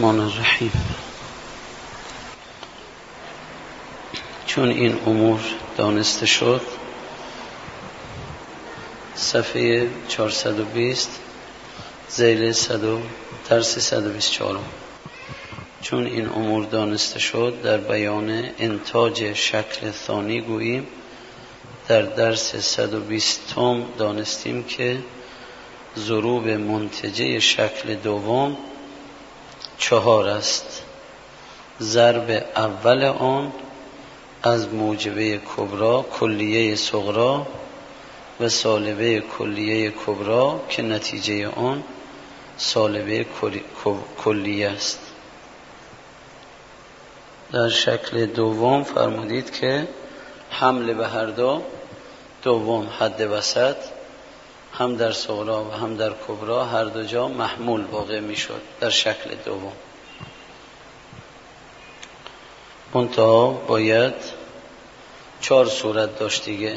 الرحمن الرحیم. چون این امور دانسته شد، صفحه 420 ذیل درس 124. چون این امور دانسته شد، در بیان انتاج شکل ثانی گوییم در درس 120 دانستیم که ضروب منتجه شکل دوم 4 است. ضرب اول آن از موجبه کبرا کلیه صغرا و سالبه کلیه کبرا که نتیجه آن سالبه کلیه است. در شکل دوم فرمودید که حمل به هر دوم حد وسط هم در صغرا و هم در کبرا هر دو جا محمول واقع می شد در شکل دوم. منتها باید 4 صورت داشت دیگه،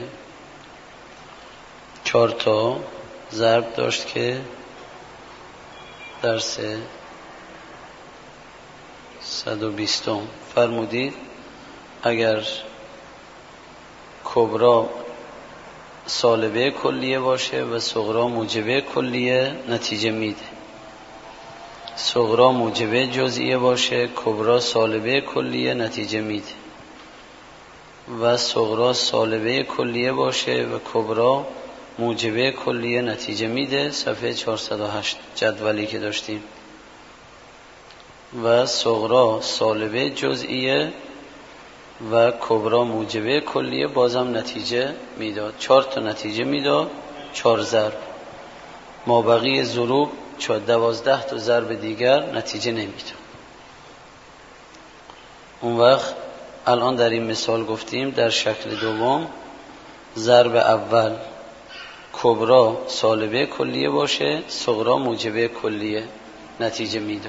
4 تا ضرب داشت که درس 120 فرمودید اگر کبرا سالبه کلیه باشه و صغرا موجبه کلیه نتیجه میده. صغرا موجبه جزئیه باشه، کبرا سالبه کلیه نتیجه میده. و صغرا سالبه کلیه باشه و کبرا موجبه کلیه نتیجه میده. صفحه 408 جدولی که داشتیم. و صغرا سالبه جزئیه و کبرا موجبه کلیه بازم نتیجه میداد. 4 تا نتیجه میداد، 4 ضرب. مابقی ضروب 12 تا ضرب دیگر نتیجه نمیداد. اون وقت الان در این مثال گفتیم در شکل دوم ضرب اول کبرا سالبه کلیه باشه، صغرا موجبه کلیه نتیجه میداد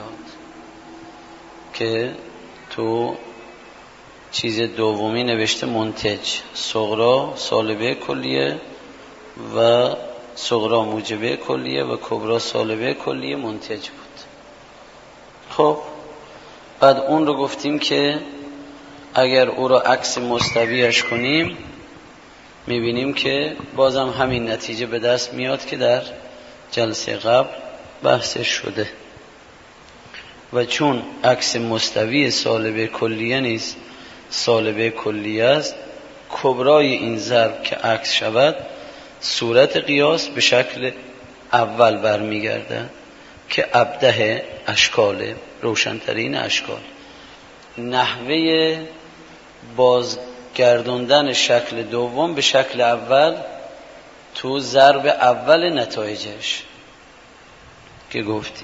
که تو چیز دومی نوشته منتج صغرا سالبه کلیه و صغرا موجبه کلیه و کبرا سالبه کلیه منتج بود. خب بعد اون رو گفتیم که اگر او را عکس مستویش کنیم میبینیم که بازم همین نتیجه به دست میاد که در جلسه قبل بحثش شده. و چون عکس مستوی سالبه کلیه نیست سالبه کلیه است، کبرای این ضرب که عکس شود صورت قیاس به شکل اول برمیگرده که ابده اشکال، روشنترین اشکال. نحوه بازگردوندن شکل دوم به شکل اول تو ضرب اول نتایجش که گفتی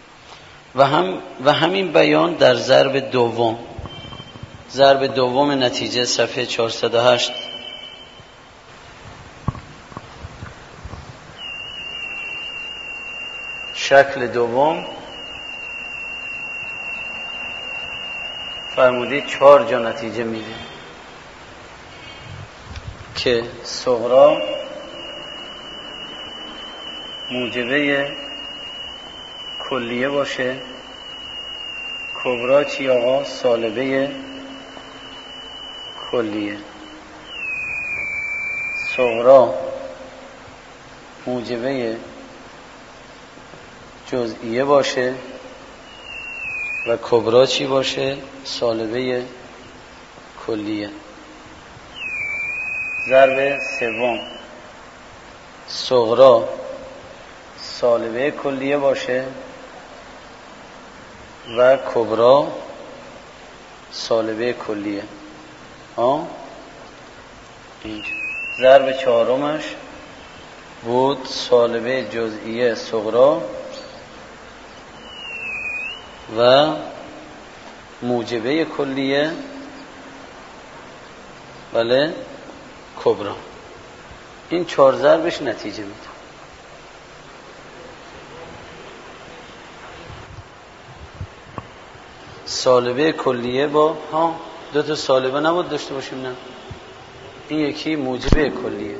و همین بیان در ضرب دوم نتیجه صفحه 408. شکل دوم فرمودید 4 جا نتیجه میده که صغرا موجبه کلیه باشه، کبرا چی آقا؟ سالبه کلیه، صغرا موجبه جزئیه باشه و کبرا چی باشه؟ سالبه کلیه. ضرب سوم صغرا سالبه کلیه باشه و کبرا سالبه کلیه. اینجا ضرب چهارمش بود سالبه جزئیه صغرا و موجبه کلیه بله کبرا. این 4 ضربش نتیجه میده. سالبه کلیه با 2 تا سالبه نبود داشته باشیم؟ نه، این یکی موجبه کلیه.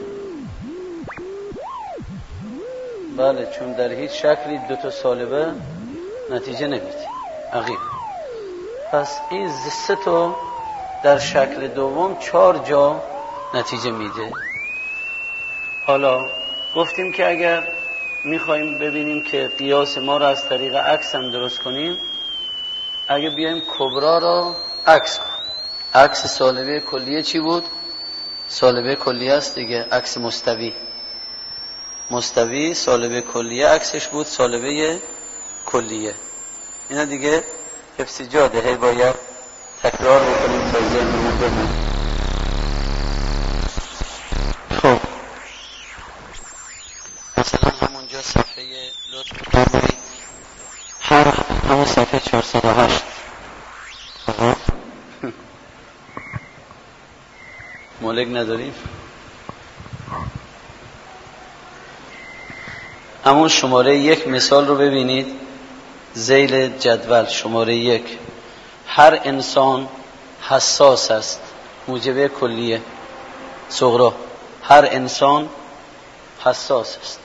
بله، چون در هیچ شکلی 2 تا سالبه نتیجه نمیده. عقیم. پس این 3 تا در شکل دوم 4 جا نتیجه میده. حالا گفتیم که اگر میخوایم ببینیم که قیاس ما رو از طریق عکس هم درست کنیم، اگه بیایم کبرا رو عکس کنیم، عکس سالبه کلیه چی بود؟ سالبه کلیه است دیگه، عکس مستوی سالبه کلیه عکسش بود سالبه کلیه. اینا دیگه حفظ جاده، هی باید تکرار بکنیم تا ذهنمون بمونه. خب مثلا همونجا صفحه لطف بفرمایید، همون صفحه 408 مولک نداریم، همون شماره 1 مثال رو ببینید، ذیل جدول شماره 1. هر انسان حساس است، موجبه کلیه صغرا، هر انسان حساس است.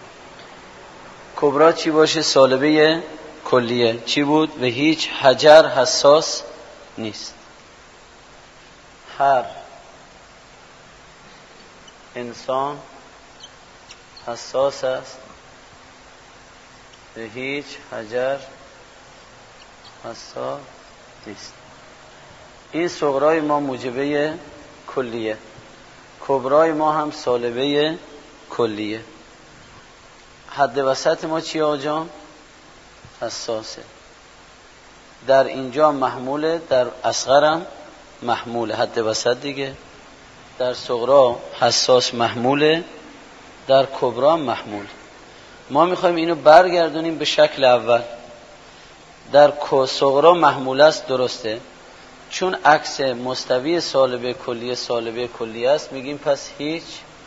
کبرا چی باشه؟ سالبه کلیه چی بود؟ و هیچ حجر حساس نیست. هر انسان حساس است و هیچ حجر حساس نیست. این صغرای ما موجبه کلیه، کبرای ما هم سالبه کلیه. حد وسط ما چی آجام؟ حساسه. در اینجا محموله، در اصغرم محموله، حد وسط دیگه. در صغرا حساس محموله، در کبرا محمول. ما میخوایم اینو برگردونیم به شکل اول. در صغرا محمول است، درسته، چون عکس مستوی سالبه کلیه است، میگیم پس هیچ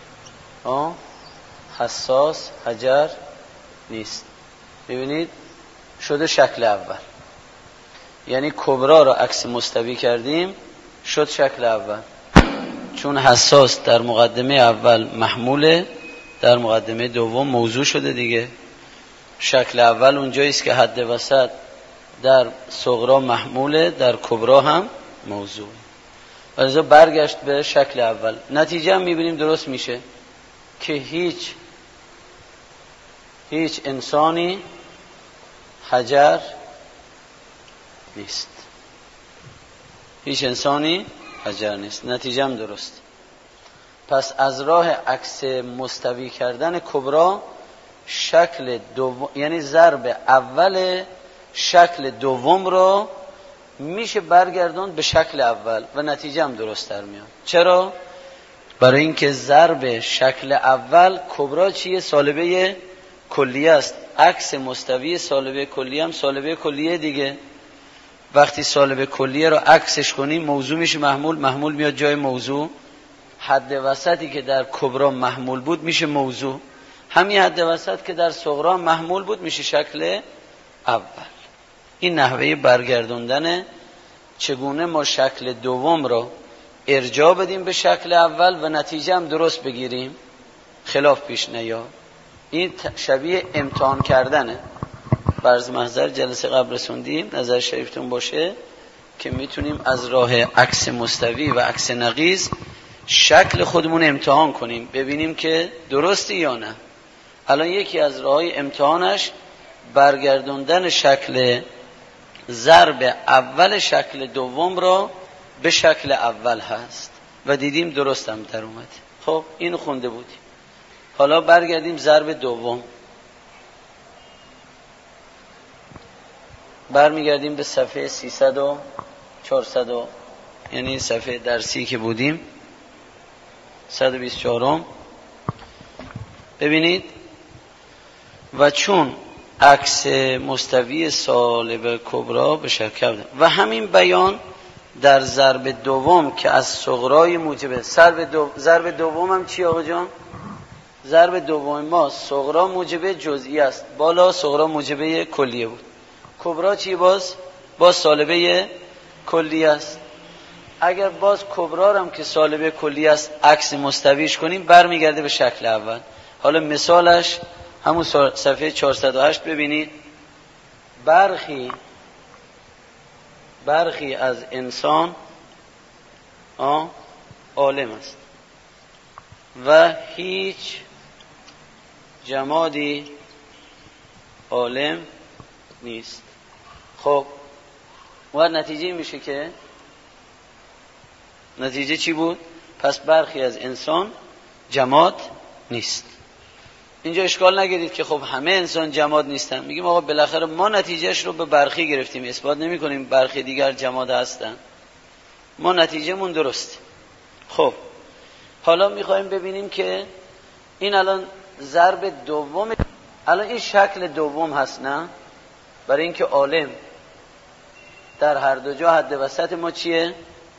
حساس حجر نیست. ببینید شده شکل اول، یعنی کبرا را عکس مستوی کردیم، شد شکل اول. چون حساس در مقدمه اول محموله، در مقدمه دوم موضوع شده دیگه. شکل اول اونجایی است که حد وسط در صغرا محموله، در کبرا هم موضوع. ولذا برگشت به شکل اول. نتیجه هم میبینیم درست میشه که هیچ انسانی حجر نیست. هیچ انسانی حجر نیست. نتیجه هم درست. پس از راه عکس مستوی کردن کبرا، شکل دوم یعنی ضرب اول شکل دوم رو میشه برگردوند به شکل اول و نتیجه هم درست در میاد. چرا؟ برای اینکه ضرب شکل اول کبرا چیه؟ سالبه کلیه است. عکس مستوی سالبه کلیه هم سالبه کلیه دیگه. وقتی سالبه کلیه رو عکسش کنیم موضوع میشه محمول میاد جای موضوع. حد وسطی که در کبرا محمول بود میشه موضوع. همین حد وسط که در صغرا محمول بود میشه شکل اول. این نحوه برگردوندن چگونه ما شکل دوم رو ارجاع بدیم به شکل اول و نتیجه هم درست بگیریم، خلاف پیش نیاد. این شبیه امتحان کردنه. برز محضر جلسه قبل رسوندیم، نظر شریفتون باشه که میتونیم از راه عکس مستوی و عکس نقیض شکل خودمون امتحان کنیم، ببینیم که درسته یا نه. الان یکی از راه‌های امتحانش برگردوندن شکل ضرب اول شکل دوم را به شکل اول هست و دیدیم درست هم در اومد. خب اینو خونده بودیم. حالا برگردیم ضرب دوم، برمیگردیم به صفحه 300 و 400 یعنی صفحه درسی که بودیم 124. ببینید و چون عکس مستوی سالب کبرا به شکل و همین بیان در ضرب دوم که از صغرای موجبه. ضرب دوم هم چی آقا جان؟ ضرب دوم ما صغرا موجبه جزئی است، بالا صغرا موجبه کلیه بود. کبرا چی؟ باز سالبه کلیه است. اگر باز کبرا هم که سالبه کلیه است عکس مستویش کنیم برمیگرده به شکل اول. حالا مثالش همون صفحه 408 ببینید. برخی برخی از انسان عالم است و هیچ جمادی عالم نیست. خب و نتیجه میشه که نتیجه چی بود؟ پس برخی از انسان جماد نیست. اینجا اشکال نگیرید که خب همه انسان جماد نیستن. میگیم آقا بالاخره ما نتیجهش رو به برخی گرفتیم، اثبات نمی کنیم برخی دیگر جماد هستن، ما نتیجهمون درسته. خب حالا میخوایم ببینیم که این الان ضرب دوم، الان این شکل دوم هست نه؟ برای اینکه عالم در هر دو جا حد وسط ما چیه؟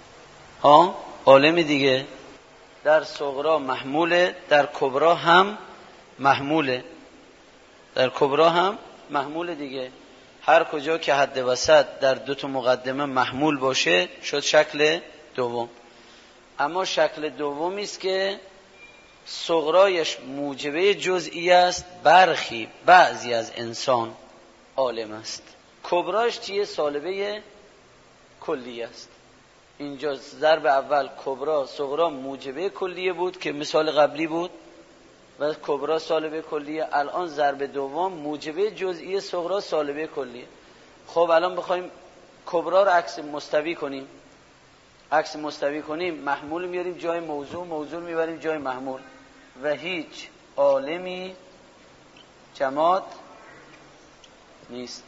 عالم دیگه. در صغرا محموله، در کبرا هم محموله، در کبرا هم محموله دیگه. هر کجا که حد وسط در دو تا مقدمه محمول باشه شد شکل دوم. اما شکل دومی است که صغرایش موجبه جزئی است، برخی بعضی از انسان عالم است. کبراش چیه؟ سالبه کلی است. اینجا ضرب اول کبرا صغرا موجبه کلیه بود که مثال قبلی بود و کبرا سالبه کلیه. الان ضرب دوم موجبه جزئی صغرا سالبه کلیه. خب الان بخوایم کبرا رو عکس مستوی کنیم، عکس مستوی کنیم محمول میاریم جای موضوع، موضوع میبریم جای محمول و هیچ عالمی جماد نیست.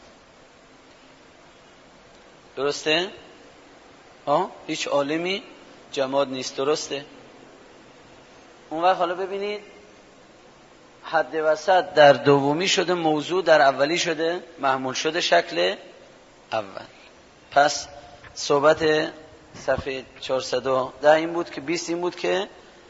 درسته؟ هیچ عالمی جماد نیست. درسته؟ اون وقت حالا ببینید حد وسط در دومی شده موضوع، در اولی شده محمول، شده شکل اول. پس صحبت صفحه 410 این بود که 20 این بود که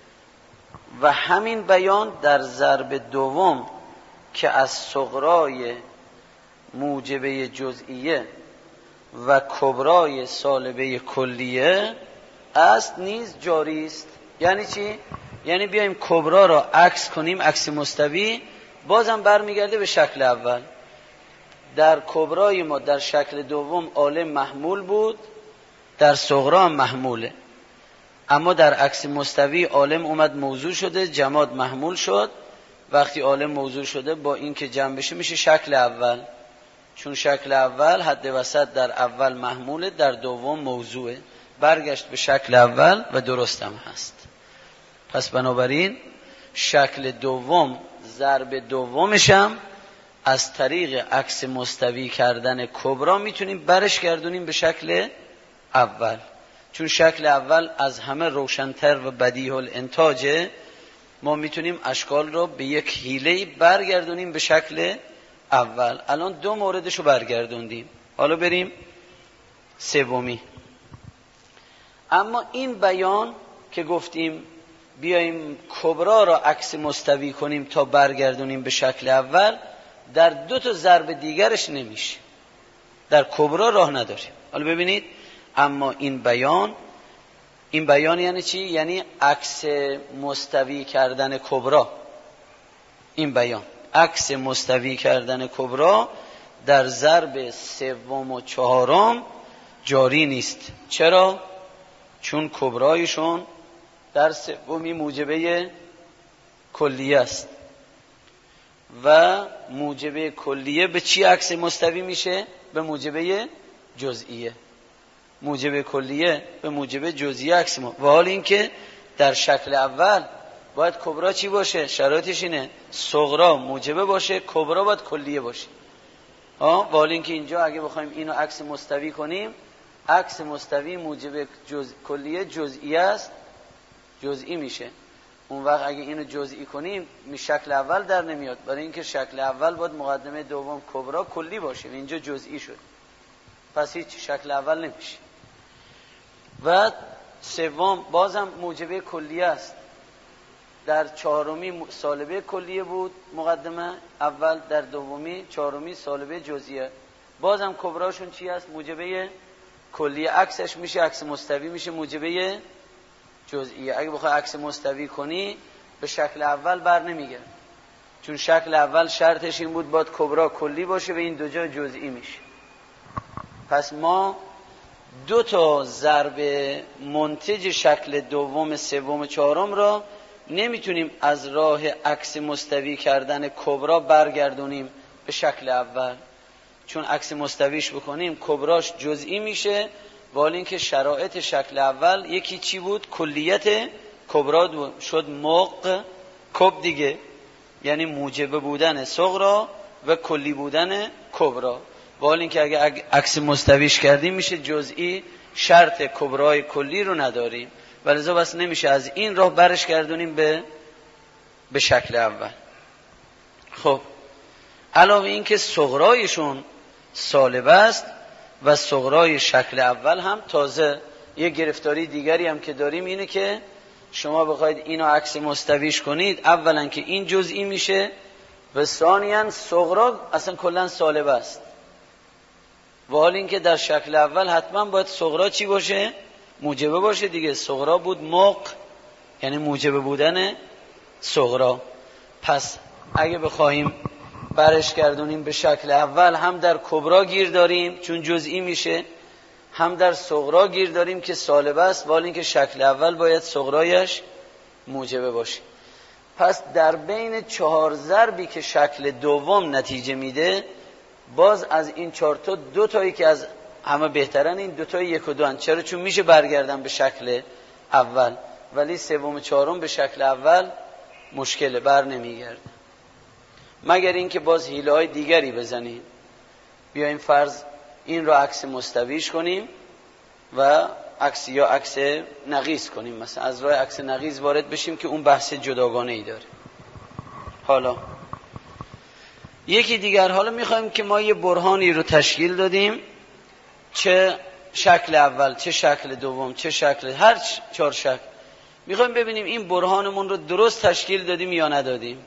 و همین بیان در ضرب دوم که از صغرای موجبه جزئیه و کبرای سالبه کلیه است نیز جاری است. یعنی چی؟ یعنی بیایم کبرا را عکس کنیم، عکس مستوی، بازم برمیگرده به شکل اول. در کبرای ما در شکل دوم عالم محمول بود، در صغرا محموله، اما در عکس مستوی عالم اومد موضوع شده، جماد محمول شد. وقتی عالم موضوع شده با این که جمع بشه میشه شکل اول، چون شکل اول حد وسط در اول محموله، در دوم موضوعه، برگشت به شکل اول و درست هم هست. پس بنابراین شکل دوم ضرب دومش هم از طریق عکس مستوی کردن کبرا میتونیم برش گردونیم به شکل اول، چون شکل اول از همه روشن‌تر و بدیع الانتاجه. ما میتونیم اشکال رو به یک حیله برگردونیم به شکل اول. الان دو موردشو برگردوندیم، حالا بریم سومی. اما این بیان که گفتیم بیاییم کبرا را عکس مستوی کنیم تا برگردونیم به شکل اول، در دو تا ضرب دیگرش نمیشه، در کبرا راه نداریم. حالا ببینید اما این بیان یعنی چی؟ یعنی عکس مستوی کردن کبرا. این بیان عکس مستوی کردن کبرا در ضرب سوم و چهارم جاری نیست. چرا؟ چون کبرایشون در سومی موجبه کلیه است و موجبه کلیه به چی عکس مستوی میشه؟ به موجبه جزئیه. موجبه کلیه به موجبه جزئیه عکس و حال این که در شکل اول باید کبرا چی باشه؟ شرایطش اینه صغرا موجبه باشه، کبرا باید کلیه باشه. و حال این که اینجا اگه بخوایم اینو عکس مستوی کنیم، عکس مستوی موجبه کلیه جزئیه است، جزئی میشه. اون وقت اگه اینو جزئی کنیم شکل اول در نمیاد، برای اینکه شکل اول باید مقدمه دوم کبرا کلی باشه و اینجا جزئی شد، پس هیچ شکل اول نمیشه. و سوم بازم موجبه کلیه است، در چهارمی سالبه کلیه بود مقدمه اول، در دومی چهارمی سالبه جزئیه. بازم کبراشون چی است؟ موجبه کلیه، عکسش میشه عکس مستوی میشه موجبه جزئیه. اگه بخوای عکس مستوی کنی به شکل اول بر نمیگرد، چون شکل اول شرطش این بود باید کبرا کلی باشه و این دو جا جزئی میشه. پس ما دو تا ضرب منتج شکل دوم، سوم، چهارم را نمیتونیم از راه عکس مستوی کردن کبرا برگردونیم به شکل اول، چون عکس مستویش بکنیم کبراش جزئی میشه، ولی اینکه شرایط شکل اول یکی چی بود؟ کلیت کبرا شد موق کب دیگه، یعنی موجب بودن صغرا و کلی بودن کبرا. ولی اینکه اگه عکس مستویش کردیم میشه جزئی، شرط کبرای کلی رو نداریم، ولذا بس نمیشه از این راه برش گردونیم به شکل اول. خب علاوه این که صغرایشون سالبه است و صغرای شکل اول هم تازه. یه گرفتاری دیگری هم که داریم اینه که شما بخواید اینو عکس مستویش کنید، اولا که این جزئی میشه و ثانیاً صغرا اصلا کلا سالبه است، و حال این که در شکل اول حتما باید صغرا چی باشه؟ موجبه باشه دیگه. صغرا بود موق، یعنی موجبه بودن صغرا. پس اگه بخواهیم برش گردونیم به شکل اول، هم در کبرا گیر داریم چون جزئی میشه، هم در صغرا گیر داریم که سالبه است، ولی اینکه شکل اول باید صغرایش موجبه باشه. پس در بین 4 ضربی که شکل دوم نتیجه میده، باز از این 4 تا 2 تایی که از همه بهترن، این 2 تای 1 و 2 چرا؟ چون میشه برگردن به شکل اول، ولی سوم و چهارم به شکل اول مشکله، بر نمیگرده، مگر اینکه باز حیله های دیگری بزنیم. بیایم فرض این رو عکس مستویش کنیم و عکس یا عکس نقیض کنیم، مثلا از راه عکس نقیض وارد بشیم که اون بحث جداگانه ای داره. حالا یکی دیگر، حالا میخوایم که ما یه برهانی رو تشکیل دادیم، چه شکل اول چه شکل دوم چه شکل، هر 4 شکل، میخوایم ببینیم این برهانمون رو درست تشکیل دادیم یا ندادیم.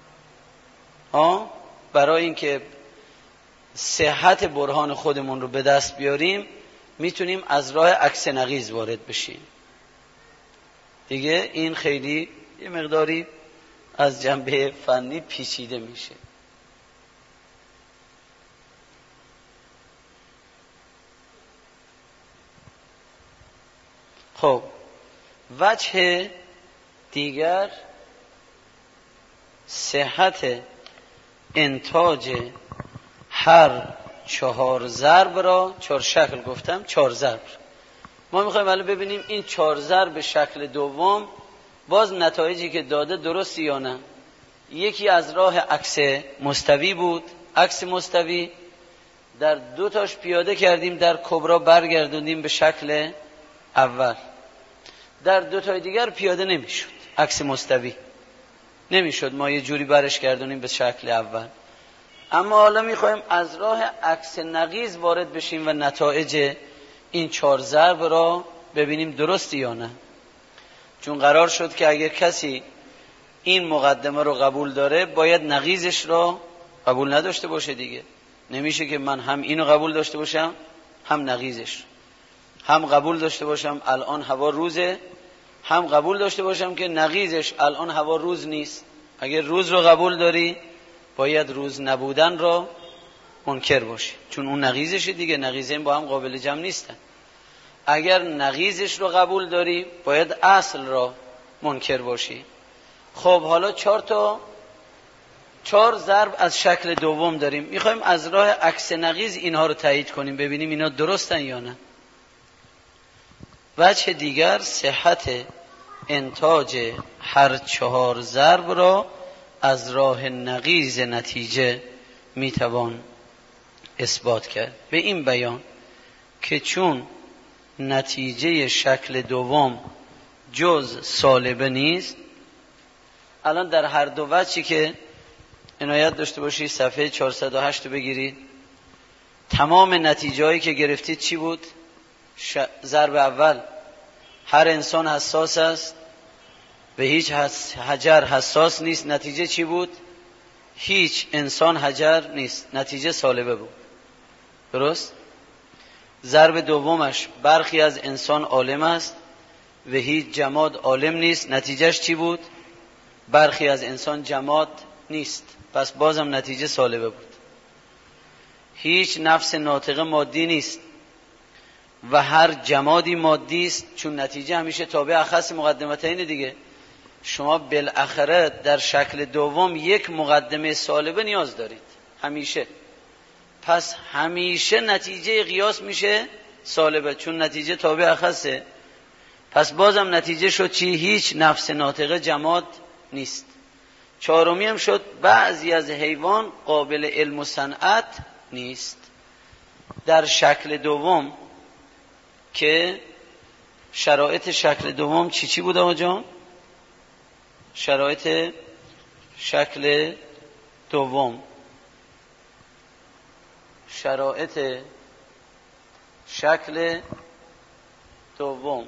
برای اینکه صحت برهان خودمون رو به دست بیاریم، میتونیم از راه عکس نقیض وارد بشیم دیگه. این خیلی یه مقداری از جنبه فنی پیچیده میشه. خب وجه دیگر، صحت انتاج هر 4 ضرب را، 4 شکل گفتم، 4 ضرب ما میخوایم الان ببینیم این 4 ضرب شکل دوم باز نتایجی که داده درستی یا نه. یکی از راه عکس مستوی بود، عکس مستوی در 2 تاش پیاده کردیم، در کبرا برگردوندیم به شکل اول. در 2 تای دیگر پیاده نمیشد، عکس مستوی نمیشد، ما یه جوری برش گردونیم به شکل اول. اما حالا میخوایم از راه عکس نقیض وارد بشیم و نتایج این 4 ضرب را ببینیم درستی یا نه. چون قرار شد که اگر کسی این مقدمه رو قبول داره، باید نقیضش را قبول نداشته باشه دیگه. نمیشه که من هم اینو قبول داشته باشم هم نقیضش، هم قبول داشته باشم الان هوا روزه، هم قبول داشته باشم که نقیضش الان هوا روز نیست. اگر روز رو قبول داری، باید روز نبودن را منکر باشی، چون اون نقیضشه دیگه، نقیضین با هم قابل جمع نیستن. اگر نقیضش رو قبول داری، باید اصل را منکر باشی. خب حالا 4 ضرب از شکل دوم داریم، میخوایم از راه عکس نقیض اینها رو تایید کنیم، ببینیم اینا درستن یا نه. وجه دیگر، صحت انتاج هر 4 ضرب را از راه نقیض نتیجه میتوان اثبات کرد، به این بیان که چون نتیجه شکل دوم جز سالبه نیست. الان در هر 2 وجهی که عنایت داشته باشید، صفحه 408 رو بگیرید، تمام نتیجه هایی که گرفتید چی بود؟ ضرب اول، هر انسان حساس است، به هیچ حجر حساس نیست، نتیجه چی بود؟ هیچ انسان حجر نیست، نتیجه سالبه بود. درست؟ ضرب دومش، برخی از انسان عالم است و هیچ جماد عالم نیست، نتیجهش چی بود؟ برخی از انسان جماد نیست، پس بازم نتیجه سالبه بود. هیچ نفس ناطقه مادی نیست، و هر جمادی مادی است، چون نتیجه همیشه تابع اخص مقدمتین دیگه. شما بالاخره در شکل دوم یک مقدمه سالبه نیاز دارید همیشه. پس همیشه نتیجه قیاس میشه سالبه، چون نتیجه تابع اخصه. پس بازم نتیجه شد چی؟ هیچ نفس ناطقه جماد نیست. چهارمی هم شد بعضی از حیوان قابل علم و صنعت نیست. در شکل دوم که شرایط شکل دوم چی بود آقا جان؟ شرایط شکل دوم، شرایط شکل دوم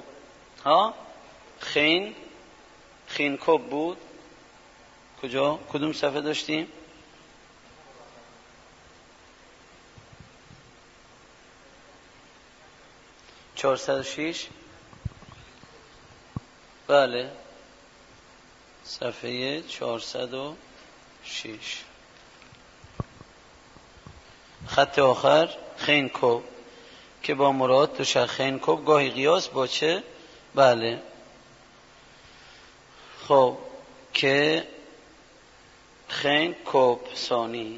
خین کب بود. کجا؟ کدوم صفحه داشتیم؟ .406. بله، صفحه 406 خط آخر خین کب که با مراد تو شخ خین کب گاهی قیاس با چه؟ بله. خب که خین کب ثانی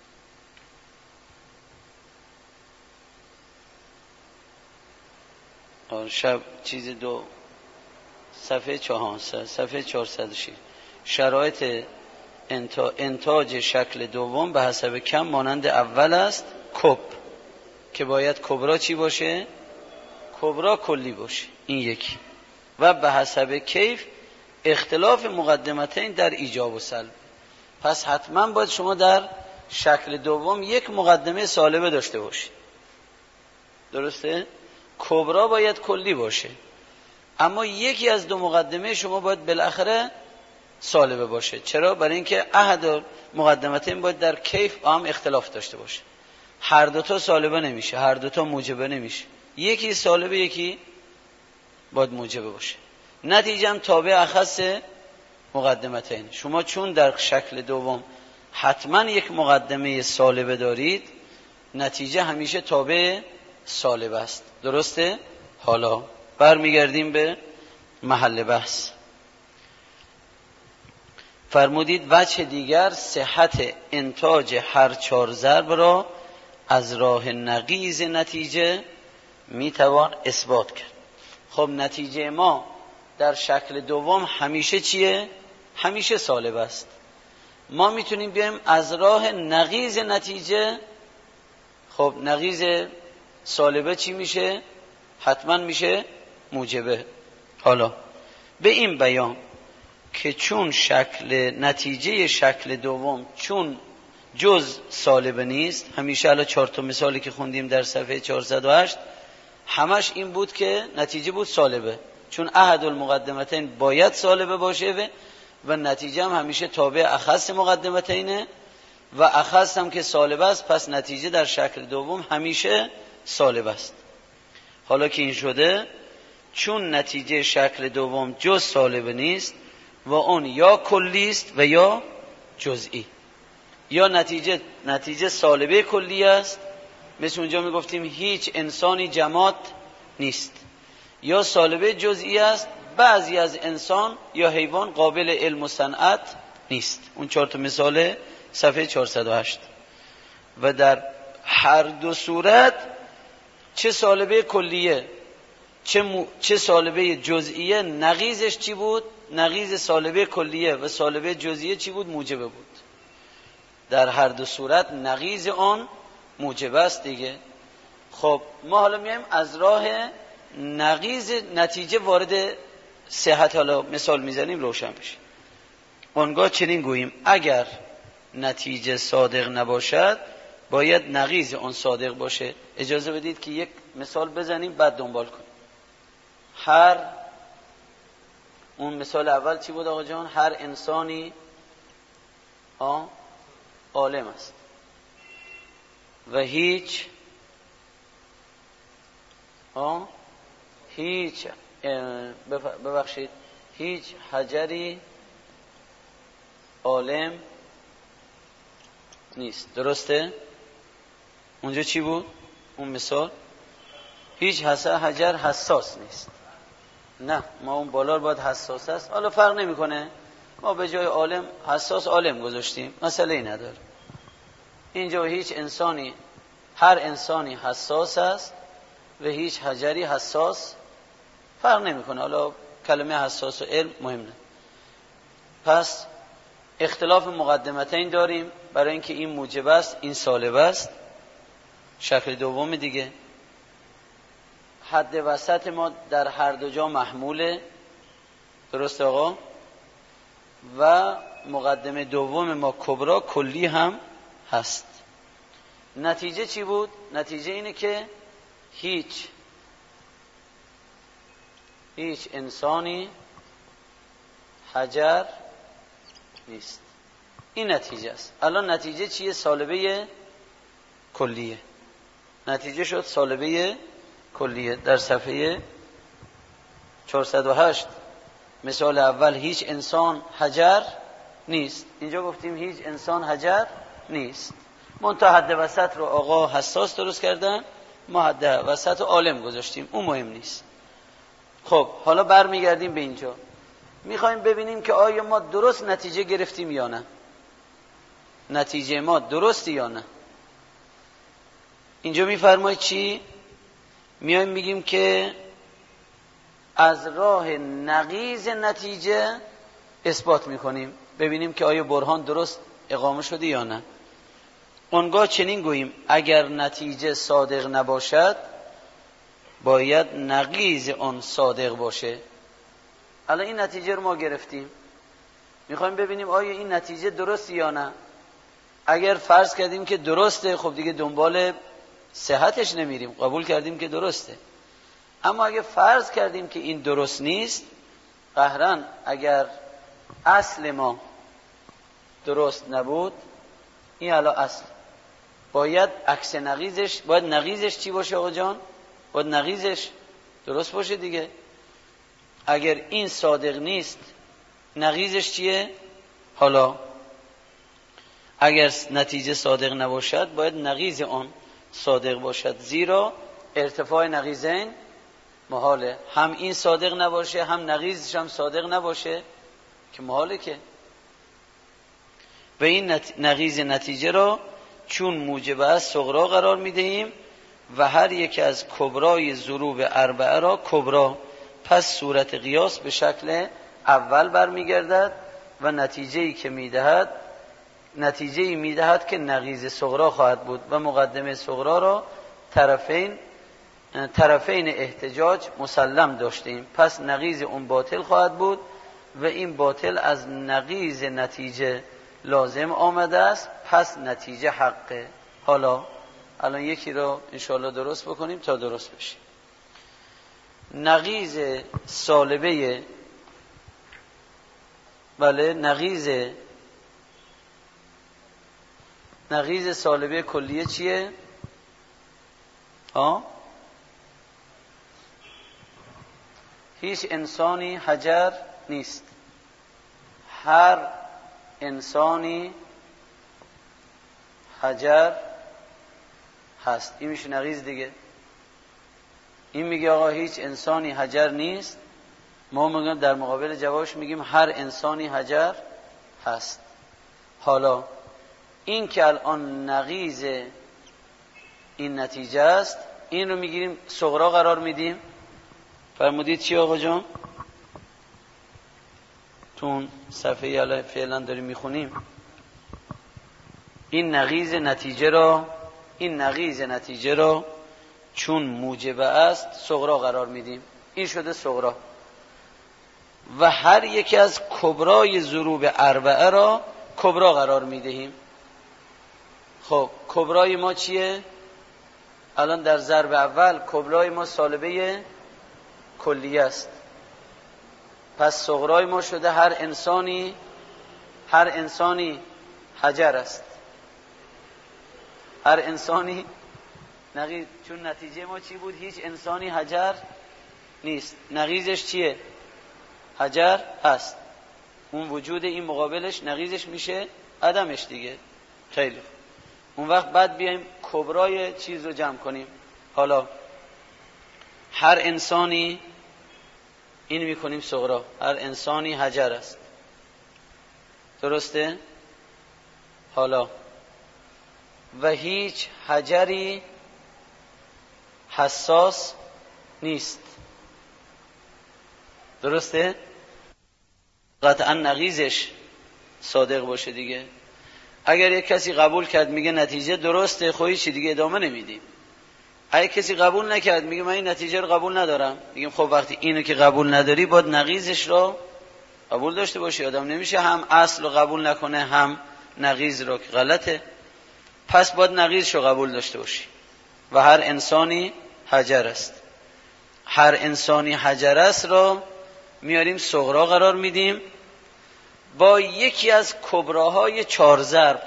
شب چیز دو صفحه 406 شرایط انتاج شکل دوم به حسب کم مانند اول است. کب که باید کبرا چی باشه؟ کبرا کلی باشه، این یکی. و به حسب کیف اختلاف مقدمتین در ایجاب و سلب. پس حتما باید شما در شکل دوم یک مقدمه سالبه داشته باشید، درسته؟ کبرا باید کلی باشه، اما یکی از دو مقدمه شما باید بالاخره سالبه باشه. چرا؟ برای اینکه احد مقدمتین باید در کیف هم اختلاف داشته باشه. هر دوتا سالبه نمیشه، هر دوتا موجبه نمیشه، یکی سالبه یکی باید موجبه باشه. نتیجه هم تابع اخص مقدمتین. شما چون در شکل دوم حتما یک مقدمه سالبه دارید، نتیجه همیشه تابع سالبه است، درسته؟ حالا برمیگردیم به محل بحث. فرمودید وجه دیگر صحت انتاج هر چهار ضرب را از راه نقیض نتیجه میتوان اثبات کرد. خب نتیجه ما در شکل دوم همیشه چیه؟ همیشه سالب است. ما میتونیم بیایم از راه نقیض نتیجه. خب نقیض سالبه چی میشه؟ حتما میشه موجبه. حالا به این بیان که چون نتیجه شکل دوم چون جز سالبه نیست، همیشه الان 4 تا مثالی که خوندیم در صفحه 408 همش این بود که نتیجه بود سالبه، چون احد المقدمتین باید سالبه باشه و نتیجه هم همیشه تابع اخص مقدمتینه و اخص هم که سالبه است، پس نتیجه در شکل دوم همیشه سالبه است. حالا که این شده، چون نتیجه شکل دوم جز سالبه نیست و اون یا کلی است و یا جزئی. یا نتیجه سالبه کلی است، مثل اونجا میگفتیم هیچ انسانی جماد نیست، یا سالبه جزئی است، بعضی از انسان یا حیوان قابل علم و صنعت نیست. اون 4 تا مثال صفحه 408. و در هر دو صورت چه سالبه کلیه چه سالبه جزئیه، نقیضش چی بود؟ نقیض سالبه کلیه و سالبه جزئیه چی بود؟ موجبه بود. در هر دو صورت نقیض آن موجبه است دیگه. خب ما حالا میایم از راه نقیض نتیجه وارد صحت، حالا مثال میزنیم روشن بشه. اونگاه چنین گوییم اگر نتیجه صادق نباشد باید نقیض آن صادق باشه. اجازه بدید که یک مثال بزنیم بعد دنبال کنیم. اون مثال اول چی بود آقا جان؟ هر انسانی عالم است و هیچ حجری عالم نیست، درسته؟ اونجا چی بود؟ اون مثال هیچ حجر حساس نیست. نه، ما اون بالا باید حساس است. حالا فرق نمیکنه، ما به جای عالم حساس عالم گذاشتیم، مسئله ای نداره. اینجا هیچ انسانی، هر انسانی حساس است و هیچ حجری حساس فرق نمیکنه. حالا کلمه حساس و علم مهم نه. پس اختلاف مقدمتین داریم برای اینکه این موجب است این سالب است. شکل دوم دیگه، حد وسط ما در هر دو جا محموله، درست آقا؟ و مقدمه دوم ما کبرا کلی هم هست. نتیجه چی بود؟ نتیجه اینه که هیچ انسانی حجر نیست. این نتیجه است. الان نتیجه چیه؟ سالبه کلیه. نتیجه شد سالبه کلیه. در صفحه 408 مثال اول هیچ انسان حجر نیست. اینجا گفتیم هیچ انسان حجر نیست. منتها حد وسط رو آقا حساس درست کردن، ما حد وسط رو عالم گذاشتیم، اون مهم نیست. خب حالا برمیگردیم به اینجا، میخوایم ببینیم که آیا ما درست نتیجه گرفتیم یا نه، نتیجه ما درستی یا نه. اینجا میفرماید چی؟ میایم میگیم که از راه نقیض نتیجه اثبات میکنیم، ببینیم که آیا برهان درست اقامه شده یا نه. اونگاه چنین گوییم اگر نتیجه صادق نباشد باید نقیض آن صادق باشه. الان این نتیجه رو ما گرفتیم، میخوایم ببینیم آیا این نتیجه درستی یا نه. اگر فرض کردیم که درسته، خب دیگه دنبال صحتش نمیریم، قبول کردیم که درسته. اما اگر فرض کردیم که این درست نیست، قهرن اگر اصل ما درست نبود، این الان اصل باید عکس نقیضش، باید نقیضش چی باشه آقا جان؟ باید نقیضش درست باشه دیگه. اگر این صادق نیست نقیضش چیه؟ حالا اگر نتیجه صادق نباشد باید نقیض آن صادق باشد، زیرا ارتفاع نقیضین محاله. هم این صادق نباشه هم نقیضش هم صادق نباشه که محاله که. و این نقیض نتیجه را چون موجب است صغرا قرار میدهیم و هر یک از کبرای ضروب اربعه را کبرا. پس صورت قیاس به شکل اول برمیگردد و نتیجه‌ای که میدهد که نقیض صغرا خواهد بود و مقدمه صغرا را طرفین احتجاج مسلم داشتیم. پس نقیض اون باطل خواهد بود و این باطل از نقیض نتیجه لازم آمده است، پس نتیجه حقه. حالا الان یکی رو انشاءالله درست بکنیم تا درست بشه. نقیض سالبه، بله، نقیض سالبه کلیه چیه؟ هیچ انسانی حجر نیست. هر انسانی حجر هست. این میشه نقیض دیگه. این میگه آقا هیچ انسانی حجر نیست، ما میگیم در مقابل جوابش میگیم هر انسانی حجر هست. حالا این که الان نقیض این نتیجه است، این رو میگیریم صغرا قرار میدیم. فرمودید چی آقا جان؟ تو صفحه الان فعلا داریم میخونیم. این نقیض نتیجه را چون موجبه است صغرا قرار میدیم. این شده صغرا. و هر یکی از کبرای ضروب اربعه را کبرا قرار میدهیم. خب کبرای ما چیه؟ الان در ضرب اول کبرای ما سالبه کلیه است. پس صغرای ما شده هر انسانی حجر است. هر انسانی نقیض، چون نتیجه ما چی بود؟ هیچ انسانی حجر نیست. نقیضش چیه؟ حجر هست. اون وجود این مقابلش نقیضش میشه عدمش دیگه. خیلی خوب. اون وقت بعد بیایم کبرای چیز رو جمع کنیم. حالا هر انسانی این میکنیم صغرا، هر انسانی حجر است. درسته؟ حالا و هیچ حجری حساس نیست. درسته؟ قطعا نقیضش صادق باشه دیگه. اگر یک کسی قبول کرد میگه نتیجه درسته، خب چی دیگه ادامه نمیدیم. اگه کسی قبول نکرد میگه من این نتیجه رو قبول ندارم، میگیم خب وقتی اینو که قبول نداری باید نقیضش رو قبول داشته باشی. آدم نمیشه هم اصل رو قبول نکنه هم نقیض رو، که غلطه. پس باید نقیضش رو قبول داشته باشی. و هر انسانی حجر است. هر انسانی حجر است رو میاریم صغرا قرار میدیم با یکی از کبراهای 4 ضرب.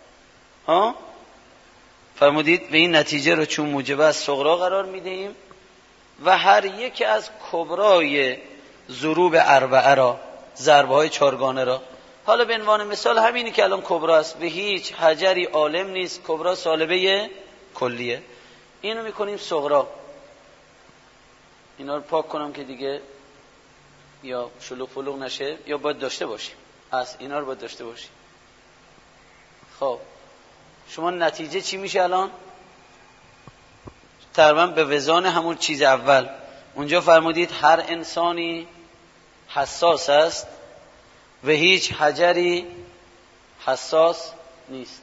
فرمودید به این نتیجه رو چون موجب است صغرا قرار میدهیم و هر یک از کبرای ضروب اربعه را، ضربهای 4گانه را. حالا به عنوان مثال همینی که الان کبرا است، به هیچ حجری عالم نیست، کبرا سالبه کلیه. اینو میکنیم صغرا. اینا رو پاک کنم که دیگه یا شلوغ فلوغ نشه، یا باید داشته باشیم. اینا رو باید داشته باشیم. خب شما نتیجه چی میشه الان؟ تقریبا به وزان همون چیز اول. اونجا فرمودید هر انسانی حساس است و هیچ حجری حساس نیست.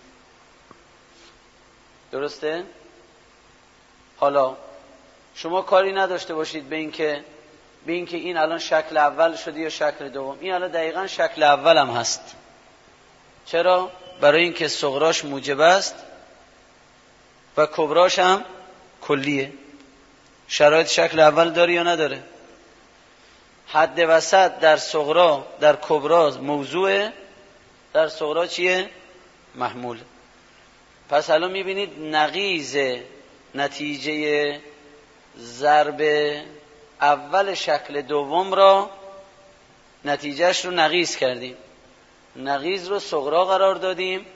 درسته؟ حالا شما کاری نداشته باشید به اینکه این الان شکل اول شده یا شکل دوم. این الان دقیقاً شکل اول هم هست. چرا؟ برای اینکه صغراش موجب است و کبراش هم کلیه. شرایط شکل اول داره یا نداره؟ حد وسط در صغرا در کبرا موضوعه، در صغرا چیه؟ محمول. پس الان میبینید نقیض نتیجه ضرب اول شکل دوم را، نتیجهش رو نقیض کردیم، نقیض رو صغرا قرار دادیم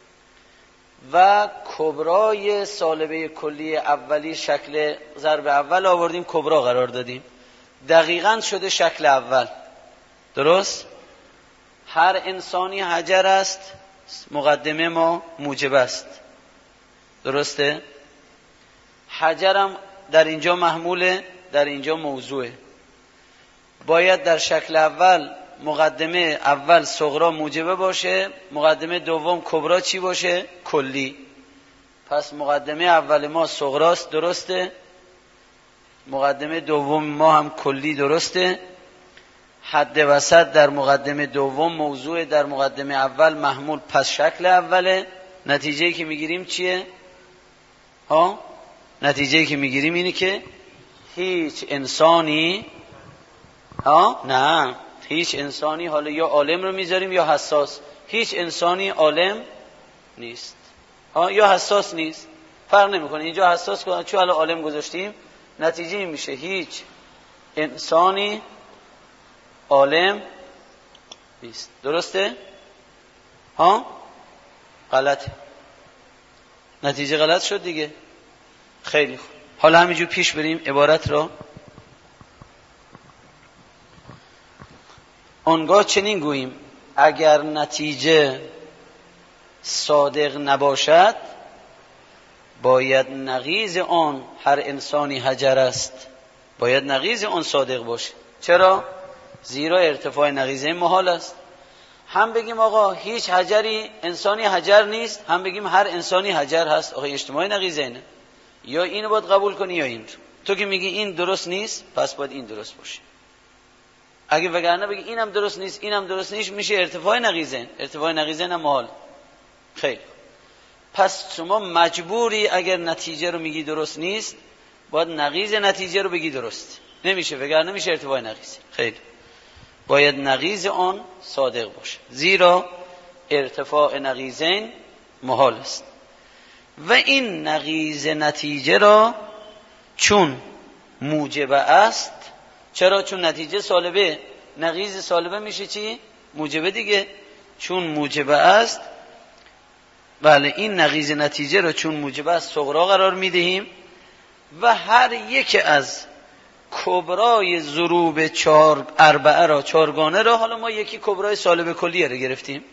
و کبرای سالبه کلی اولی شکل ضرب اول آوردیم کبرا قرار دادیم. دقیقاً شده شکل اول. درست؟ هر انسانی حجر است، مقدمه ما موجب است. درسته؟ حجرم در اینجا محموله، در اینجا موضوعه. باید در شکل اول مقدمه اول صغرا موجبه باشه، مقدمه دوم کبرا چی باشه؟ کلی. پس مقدمه اول ما صغراست. درسته؟ مقدمه دوم ما هم کلی. درسته؟ حد وسط در مقدمه دوم موضوع، در مقدمه اول محمول. پس شکل اوله. نتیجه‌ای که میگیریم چیه؟ نتیجه‌ای که میگیریم اینه که هیچ انسانی نه، هیچ انسانی، حالا یا عالم رو میذاریم یا حساس، هیچ انسانی عالم نیست یا حساس نیست، فرق نمیکنه. اینجا حساس کنه چون الان عالم گذاشتیم، نتیجه این میشه هیچ انسانی عالم نیست. درسته؟ غلطه. نتیجه غلط شد دیگه. خیلی خوب. حالا همینجور پیش بریم عبارت را. آنگاه چنین گوییم اگر نتیجه صادق نباشد باید نقیض آن هر انسانی حجر است. باید نقیض آن صادق باشه. چرا؟ زیرا ارتفاع نقیضه محال است. هم بگیم آقا هیچ حجری انسانی حجر نیست، هم بگیم هر انسانی حجر هست. آقا اجتماعی نقیضه اینه. یا اینو باید قبول کنی یا این. تو که میگی این درست نیست، پس باید این درست باشه. اگه وگرنه بگی اینم درست نیست اینم درست نیست، میشه ارتفاع نقیضه. ارتفاع نقیضه نه محال. خیلی. پس شما مجبوری اگر نتیجه رو میگی درست نیست، باید نقیض نتیجه رو بگی درست. نمیشه، وگرنه میشه ارتفاع نقیضه. خیلی. باید نقیض آن صادق باشه، زیرا ارتفاع نقیضین محال است. و این نقیض نتیجه را چون موجبه است. چرا؟ چون نتیجه سالبه، نقیض سالبه میشه چی؟ موجبه دیگه. چون موجبه است، بله، این نقیض نتیجه را چون موجبه است صغرا قرار میدهیم و هر یک از کبرای ضروب اربعه را، چهارگانه را، حالا ما یکی کبرای سالب کلیه رو گرفتیم،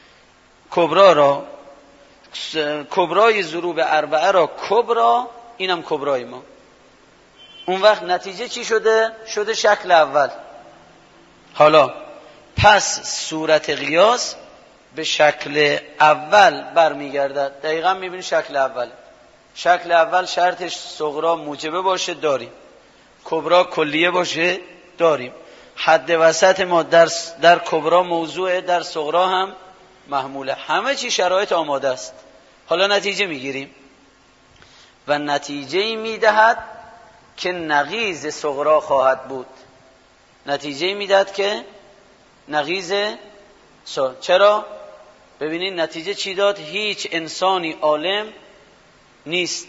کبرای ضروب اربعه را کبرا، اینم کبرای ما. اون وقت نتیجه چی شده؟ شده شکل اول. حالا پس صورت قیاس به شکل اول برمیگردد. دقیقا میبینی شکل اول شرطش صغرا موجبه باشه، داریم. کبرا کلیه باشه، داریم. حد وسط ما در کبرا موضوعه، در صغرا هم محموله. همه چی شرایط آماده است. حالا نتیجه میگیریم و نتیجه میدهد که نقیض صغرا خواهد بود. نتیجه میدهد که نقیض چرا؟ ببینید نتیجه چی داد؟ هیچ انسانی عالم نیست.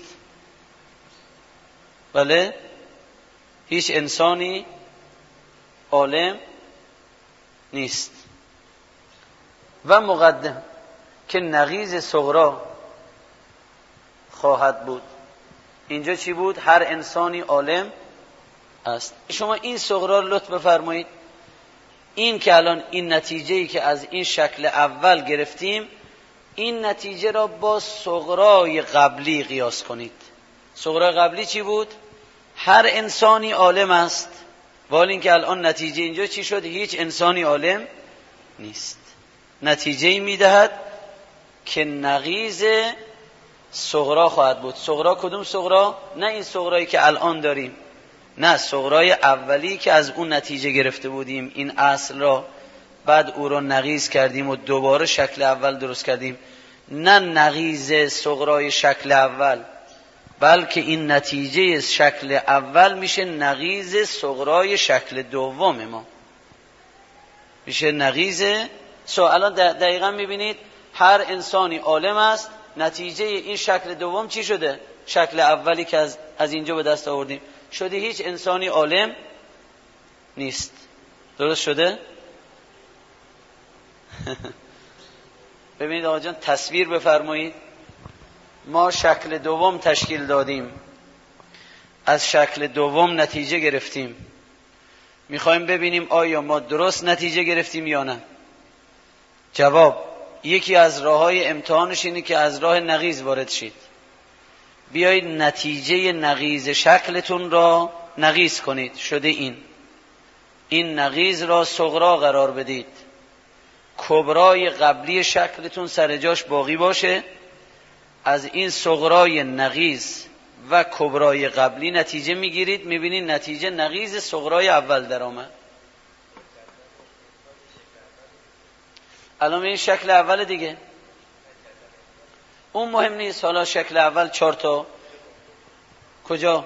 بله، هیچ انسانی عالم نیست. و مقدم که نقیض صغرا خواهد بود. اینجا چی بود؟ هر انسانی عالم است. شما این صغرا رو لطف بفرمایید. این که الان این نتیجه‌ای که از این شکل اول گرفتیم، این نتیجه را با صغرای قبلی قیاس کنید. صغرای قبلی چی بود؟ هر انسانی عالم است. ولی این که الان نتیجه اینجا چی شد؟ هیچ انسانی عالم نیست. نتیجه‌ای میدهد که نقیض صغرا خواهد بود. صغرا کدوم صغرا؟ نه این صغرایی که الان داریم، نه، صغرای اولی که از اون نتیجه گرفته بودیم، این اصل را بعد او را نقیض کردیم و دوباره شکل اول درست کردیم. نه نقیض صغرای شکل اول، بلکه این نتیجه شکل اول میشه نقیض صغرای شکل دوم ما، میشه نقیض. الان دقیقا میبینید هر انسانی عالم است. نتیجه این شکل دوم چی شده؟ شکل اولی که از اینجا به دست آوردیم شده هیچ انسانی عالم نیست. درست شده؟ ببینید آقا جان، تصویر بفرمایید. ما شکل دوم تشکیل دادیم، از شکل دوم نتیجه گرفتیم. میخوایم ببینیم آیا ما درست نتیجه گرفتیم یا نه. جواب: یکی از راه‌های امتحانش اینه که از راه نقیض وارد شید. بیایید نتیجه نقیض شکلتون را نقیض کنید. شده این نقیض را صغرا قرار بدید. کبرای قبلی شکلتون سر جاش باقی باشه. از این صغرای نقیض و کبرای قبلی نتیجه میگیرید. میبینید نتیجه نقیض صغرای اول در آمد. الان این شکل اول دیگه، اون مهم نیست. حالا شکل اول 4 تا کجا؟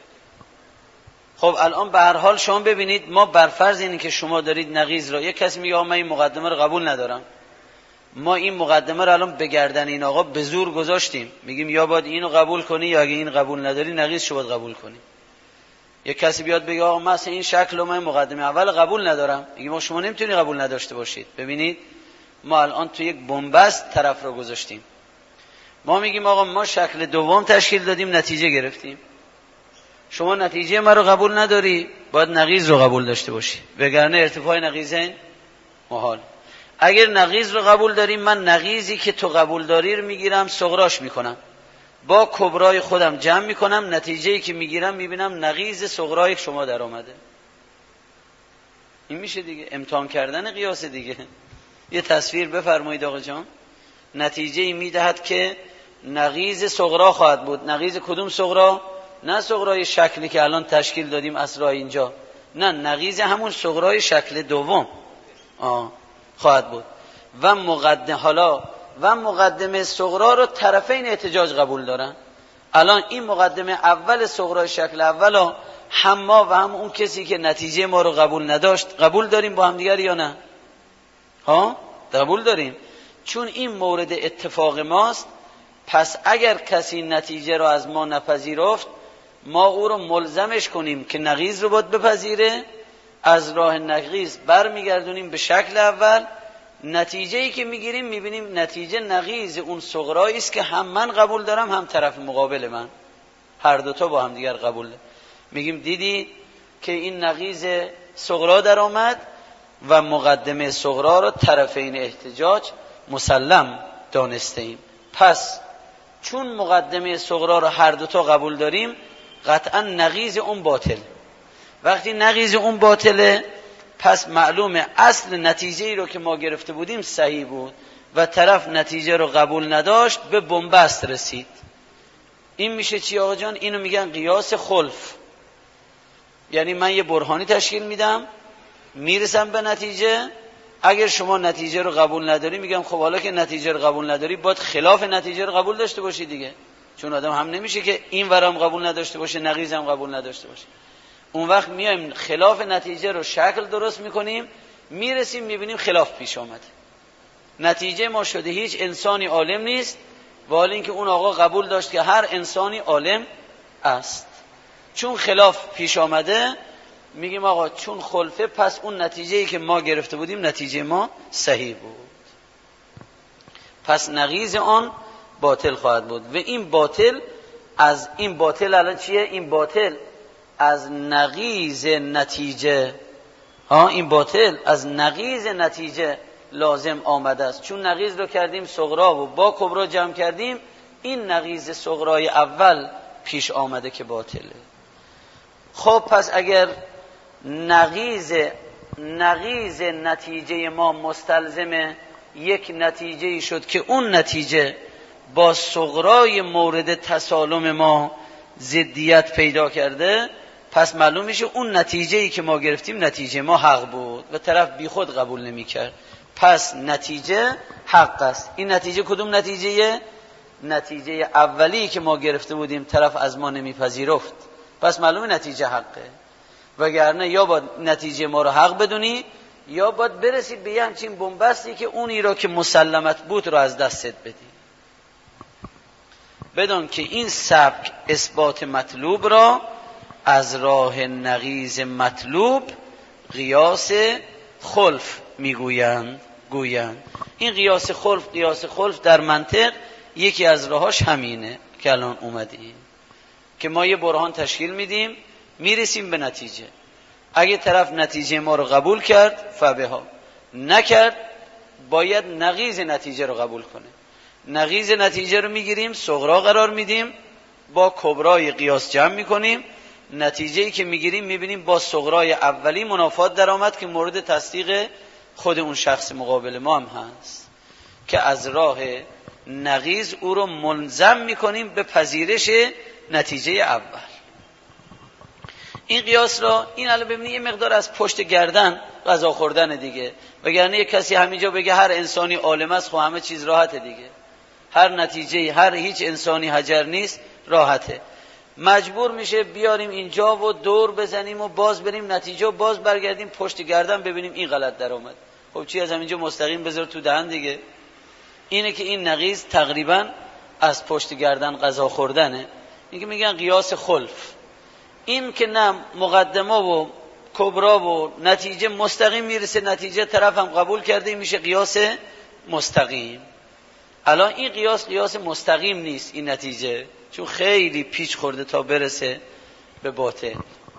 خب الان به هر حال شما ببینید، ما بر فرض اینه که شما دارید نقیض را، یک کسی میگه من این مقدمه رو قبول ندارم، ما این مقدمه رو الان به گردن این آقا به زور گذاشتیم، میگیم یا باید اینو قبول کنی یا اگه این قبول نداری نقیض شو باید قبول کنی. یک کسی بیاد بگه آقا مثلا این شکل رو من مقدمه اول قبول ندارم، میگیم ما شما نمیتونی قبول نداشته باشید. ببینید ما الان تو یک بنبست طرف رو گذاشتیم. ما میگیم آقا ما شکل دوم تشکیل دادیم، نتیجه گرفتیم. شما نتیجه ما رو قبول نداری، باید نقیض رو قبول داشته باشی، وگرنه ارتفاع نقیضین محال. اگر نقیض رو قبول داریم، من نقیضی که تو قبول داری رو میگیرم صغراش میکنم، با کبرای خودم جمع میکنم، نتیجه‌ای که میگیرم میبینم نقیض صغرای شما در آمده. این میشه دیگه امتحان کردن قیاس دیگه. یه تصویر بفرمایید آقا جان. نتیجه‌ای میدهد که نقیض صغرا خواهد بود. نقیض کدوم صغرا؟ نه صغرای شکلی که الان تشکیل دادیم اصلا اینجا، نه، نقیض همون صغرای شکل دوم خواهد بود. و مقدمه صغرا رو طرفین احتجاج قبول دارن. الان این مقدمه اول صغرای شکل اول هم ما و هم اون کسی که نتیجه ما رو قبول نداشت قبول داریم با هم دیگر یا نه؟ قبول داریم، چون این مورد اتفاق ماست. پس اگر کسی نتیجه رو از ما نپذیرفت، ما او رو ملزمش کنیم که نقیض رو باید بپذیره. از راه نقیض برمیگردونیم به شکل اول. نتیجه‌ای که میگیریم میبینیم نتیجه نقیض اون صغرایی است که هم من قبول دارم هم طرف مقابل من، هر دوتا با هم دیگر قبول دارم. میگیم دیدی که این نقیض صغرا در آمد و مقدمه صغرا را طرفین احتجاج مسلم دانسته ایم. پس چون مقدمه صغرا را هر دوتا قبول داریم، قطعا نقیض اون باطل. وقتی نقیض اون باطله، پس معلومه اصل نتیجه ای رو که ما گرفته بودیم صحیح بود و طرف نتیجه رو قبول نداشت، به بنبست رسید. این میشه چی آقا جان؟ اینو میگن قیاس خلف. یعنی من یه برهانی تشکیل میدم، میرسم به نتیجه، اگر شما نتیجه رو قبول نداری، میگم خب حالا که نتیجه رو قبول نداری، باید خلاف نتیجه رو قبول داشته باشی دیگه، چون آدم هم نمیشه که این ورم قبول نداشته باشه نقیض هم قبول نداشته باشه. اون وقت میایم خلاف نتیجه رو شکل درست میکنیم، میرسیم میبینیم خلاف پیش آمده. نتیجه ما شده هیچ انسانی عالم نیست، ولی اینکه اون آقا قبول داشت که هر انسانی عالم است. چون خلاف پیش آمده میگیم آقا چون خلفه، پس اون نتیجه‌ای که ما گرفته بودیم نتیجه ما صحیح بود، پس نقیض آن باطل خواهد بود. و این باطل از این باطل الان چیه؟ این باطل از نقیض نتیجه، این باطل از نقیض نتیجه لازم آمده است. چون نقیض رو کردیم صغرا و با کبرا جمع کردیم، این نقیض صغرای اول پیش آمده که باطله. خب پس اگر نقیض نتیجه ما مستلزم یک نتیجه شد که اون نتیجه با صغرای مورد تسالم ما ضدیت پیدا کرده، پس معلوم میشه اون نتیجه‌ای که ما گرفتیم نتیجه ما حق بود و طرف بی خود قبول نمی‌کرد، پس نتیجه حق است. این نتیجه کدوم نتیجه‌یه؟ نتیجه اولی که ما گرفته بودیم طرف از ما نمیپذیرفت، پس معلومه نتیجه حقه. وگرنه یا باید نتیجه ما رو حق بدونی، یا باید برسی به یه همچین بنبستی که اونی را که مسلمت بود رو از دستت بدی. بدون که این سبک اثبات مطلوب را از راه نقیض مطلوب قیاس خلف میگویند. این قیاس خلف در منطق یکی از راهاش همینه که الان اومدیم، که ما یه برهان تشکیل میدیم، میرسیم به نتیجه. اگه طرف نتیجه ما رو قبول کرد فبها، نکرد باید نقیض نتیجه رو قبول کنه. نقیض نتیجه رو میگیریم، صغرا قرار میدیم، با کبرای قیاس جمع میکنیم، نتیجه‌ای که میگیریم میبینیم با صغرای اولی منافات در آمد که مورد تصدیق خود اون شخص مقابل ما هم هست، که از راه نقیض او رو ملزم میکنیم به پذیرش نتیجه اول. این قیاس را این الان ببینید یه مقدار از پشت گردن غذا خوردن دیگه، وگرنه یک کسی همینجا بگه هر انسانی عالم است، خب همه چیز راحته دیگه، هر نتیجه هر هیچ انسانی حجر نیست راحته. مجبور میشه بیاریم اینجا و دور بزنیم و باز بریم نتیجه و باز برگردیم پشت گردن ببینیم این غلط در اومد. خب چی از همینجا مستقیم بذار تو دهن دیگه. اینه که این نقیض تقریبا از پشت گردن غذا خوردنه. این که میگن قیاس خلف. این که نه مقدمه و کبرا و نتیجه مستقیم میرسه، نتیجه طرف هم قبول کرده، میشه قیاس مستقیم. الان این قیاس مستقیم نیست این نتیجه، چون خیلی پیچ خورده تا برسه به باطن.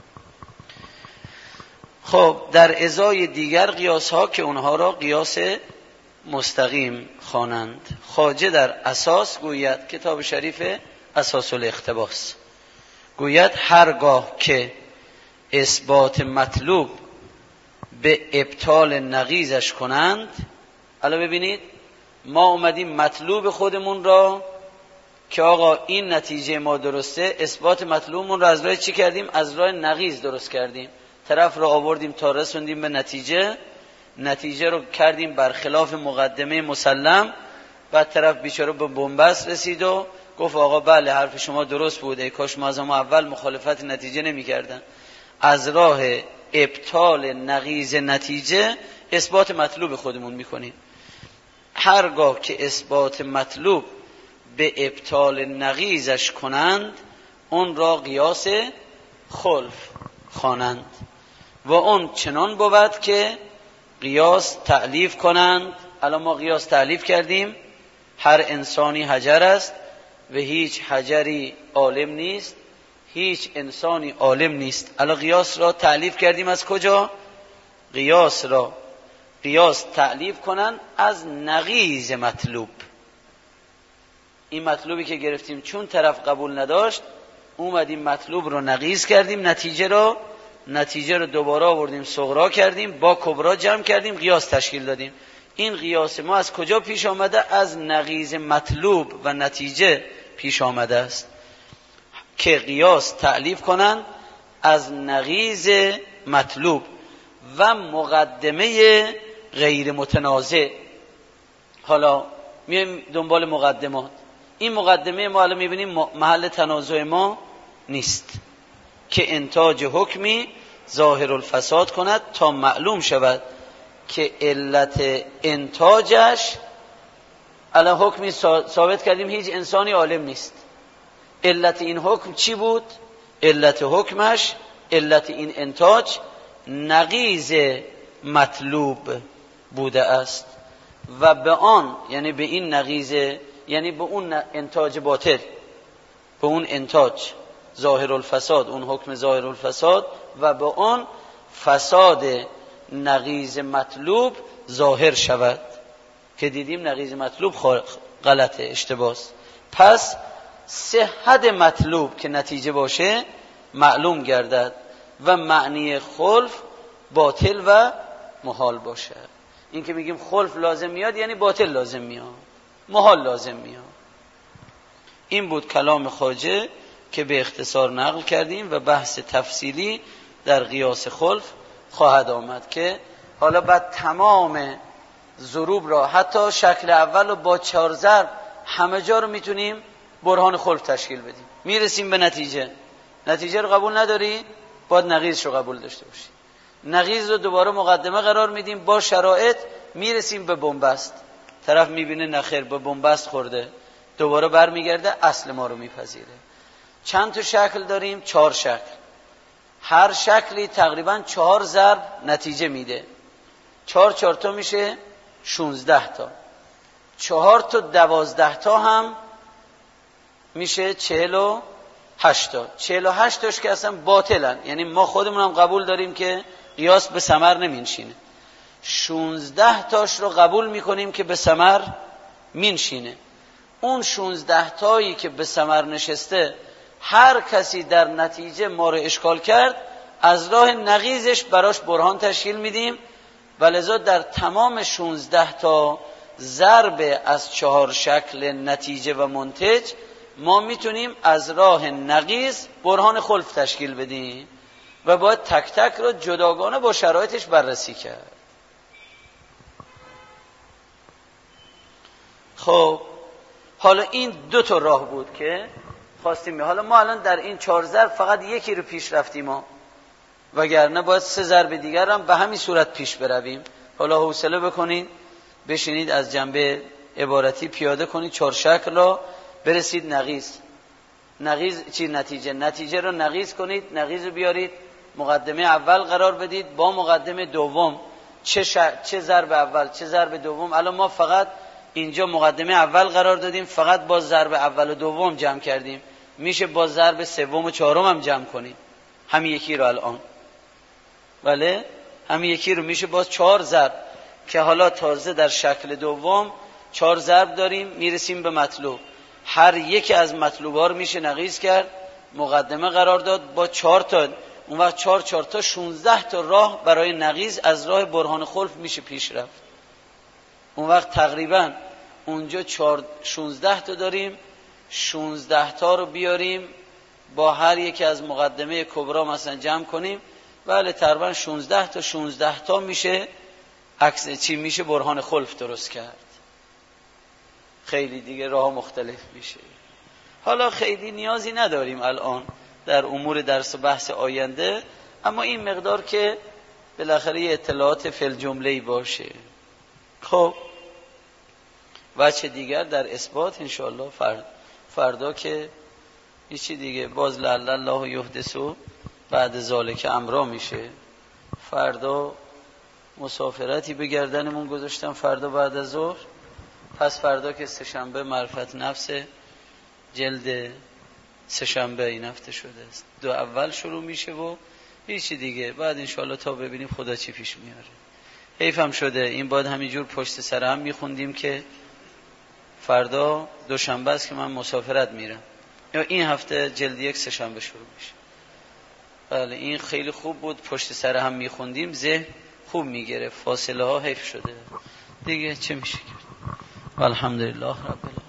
خب در ازای دیگر قیاس ها که اونها را قیاس مستقیم خوانند. خواجه در اساس گوید، کتاب شریف اساس الاقتباس، گوید هرگاه که اثبات مطلوب به ابطال نقیضش کنند. حالا ببینید ما اومدیم مطلوب خودمون را که آقا این نتیجه ما درسته، اثبات مطلوبمون را از راه چی کردیم؟ از راه نقیض درست کردیم. طرف را آوردیم تا رسوندیم به نتیجه رو کردیم برخلاف مقدمه مسلم، بعد طرف بیچاره به بنبست رسید و گفت آقا بله حرف شما درست بود، ای کاش ما از اول مخالفت نتیجه نمی کردن. از راه ابطال نقیض نتیجه اثبات مطلوب خودمون میکنیم. هرگاه که اثبات مطلوب به ابطال نقیضش کنند، اون را قیاس خلف خوانند. و اون چنان بود که قیاس تعلیف کنند. الان ما قیاس تعلیف کردیم، هر انسانی حجر است و هیچ حجری عالم نیست، هیچ انسانی عالم نیست. الان قیاس را تعلیف کردیم از کجا؟ قیاس تعلیف کنن از نقیض مطلوب. این مطلوبی که گرفتیم چون طرف قبول نداشت، اومدیم مطلوب رو نقیض کردیم، نتیجه رو دوباره آوردیم صغرا کردیم، با کبرا جمع کردیم، قیاس تشکیل دادیم. این قیاس ما از کجا پیش آمده؟ از نقیض مطلوب و نتیجه پیش آمده است که قیاس تعلیف کنن از نقیض مطلوب و مقدمه غیر متنازع. حالا میایم دنبال مقدمات. این مقدمه ما الان میبینیم محل تنازع ما نیست که انتاج حکمی ظاهر الفساد کند تا معلوم شود که علت انتاجش، الان حکمی ثابت کردیم هیچ انسانی عالم نیست. علت این حکم چی بود؟ علت حکمش، علت این انتاج نقیض مطلوب بوده است و به آن، یعنی به این نقیض، یعنی به اون انتاج باطل، به اون انتاج ظاهر الفساد، اون حکم ظاهر الفساد و به آن فساد نقیض مطلوب ظاهر شود که دیدیم نقیض مطلوب غلطه، اشتباس. پس صحت مطلوب که نتیجه باشه معلوم گردد و معنی خلف باطل و محال باشه. این که میگیم خلف لازم میاد یعنی باطل لازم میاد، محال لازم میاد. این بود کلام خواجه که به اختصار نقل کردیم و بحث تفصیلی در قیاس خلف خواهد آمد که حالا بعد تمام ضروب را، حتی شکل اول رو با 4 ضرب همه جا رو میتونیم برهان خلف تشکیل بدیم. میرسیم به نتیجه رو قبول نداری، باید نقیضش رو قبول داشته باشی. نقیض رو دوباره مقدمه قرار میدیم با شرایط، میرسیم به بنبست. طرف میبینه نخیر به بنبست خورده، دوباره برمیگرده اصل ما رو میپذیره. چند تا شکل داریم؟ 4 شکل. هر شکلی تقریبا 4 ضرب نتیجه میده. 4 تا میشه 16 تا. 4 تا 12 تا هم میشه 48 تا. 48 تاش که اصلا باطلن، یعنی ما خودمون هم قبول داریم که قیاس به ثمر نمینشینه. 16 تاش رو قبول میکنیم که به ثمر مینشینه. اون 16 تایی که به ثمر نشسته، هر کسی در نتیجه ما رو اشکال کرد، از راه نقیضش براش برهان تشکیل میدیم و لذا در تمام 16 تا ضرب از 4 شکل نتیجه و منتج ما میتونیم از راه نقیض برهان خلف تشکیل بدیم و باید تک تک رو جداگانه با شرایطش بررسی کرد. خب حالا این 2 تا راه بود که خواستیم. حالا ما الان در این 4 ضرب فقط یکی رو پیش رفتیم ها، وگرنه باید 3 ضرب دیگر هم به همین صورت پیش برویم. حالا حوصله بکنید، بشینید از جنبه عبارتی پیاده کنید 4 شکل را، برسید نقیض چی؟ نتیجه رو نقیض کنید، نقیض رو بیارید مقدمه اول قرار بدید با مقدمه دوم، چه ضرب اول چه ضرب دوم. الان ما فقط اینجا مقدمه اول قرار دادیم، فقط با ضرب اول و دوم جمع کردیم، میشه با ضرب سوم و چهارم هم جمع کنیم، همین یکی رو الان، بله همین یکی رو میشه باز 4 ضرب که حالا تازه در شکل دوم 4 ضرب داریم، میرسیم به مطلوب. هر یکی از مطلوب‌ها رو میشه نقیض کرد، مقدمه قرار داد با 4 تا. اون وقت 4 تا 16 تا راه برای نقیض از راه برهان خلف میشه پیش رفت. اون وقت تقریبا اونجا 16 تا داریم، 16 تا رو بیاریم با هر یکی از مقدمه کبرا مثلا جمع کنیم، بله تقریبا 16 تا میشه میشه برهان خلف درست کرد. خیلی دیگه راه مختلف میشه. حالا خیلی نیازی نداریم الان در امور درس و بحث آینده، اما این مقدار که بالاخره یه اطلاعات فل جمله‌ای باشه. خب وجه دیگر در اثبات انشاءالله فردا که هیچی دیگه باز لعل الله یحدثو بعد ذالک امرا میشه. فردا مسافرتی به گردنمون گذاشتم، فردا بعد از ظهر، پس فردا که سه‌شنبه معرفت نفس جلد سه شنبه این هفته شده است، 2 اول شروع میشه و هیچی دیگه. بعد انشالله تا ببینیم خدا چی پیش میاره. حیف هم شده این باید همینجور پشت سر هم میخوندیم که فردا دوشنبه است که من مسافرت میرم، یا این هفته جلد 1 سه شنبه شروع میشه. بله این خیلی خوب بود، پشت سر هم میخوندیم، ذهن خوب میگرفت، فاصله ها حیف شده دیگه، چه میشه کرد. الحمدلله رب العالمین.